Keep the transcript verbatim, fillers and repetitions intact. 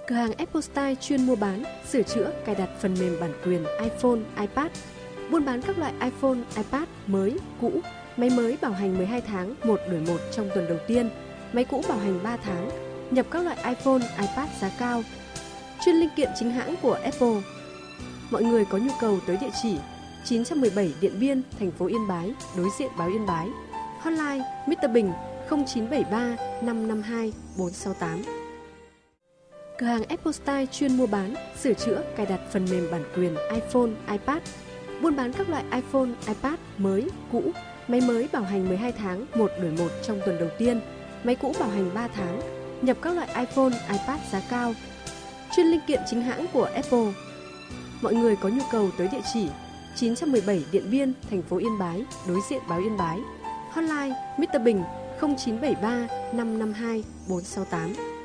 Cửa hàng Apple Style chuyên mua bán, sửa chữa, cài đặt phần mềm bản quyền iPhone, iPad. Buôn bán các loại iPhone, iPad mới, cũ, máy mới bảo hành mười hai tháng, một đổi một trong tuần đầu tiên, máy cũ bảo hành ba tháng, nhập các loại iPhone, iPad giá cao. Chuyên linh kiện chính hãng của Apple. Mọi người có nhu cầu tới địa chỉ chín trăm mười bảy Điện Biên, thành phố Yên Bái, đối diện báo Yên Bái. Hotline mít tơ Bình không chín bảy ba năm năm hai bốn sáu tám. Cửa hàng Apple Style chuyên mua bán, sửa chữa, cài đặt phần mềm bản quyền iPhone, iPad. Buôn bán các loại iPhone, iPad mới, cũ, máy mới bảo hành mười hai tháng, một đổi một trong tuần đầu tiên, máy cũ bảo hành ba tháng, nhập các loại iPhone, iPad giá cao. Chuyên linh kiện chính hãng của Apple. Mọi người có nhu cầu tới địa chỉ chín trăm mười bảy Điện Biên, thành phố Yên Bái, đối diện báo Yên Bái. Hotline mít tơ Bình không chín bảy ba năm năm hai bốn sáu tám.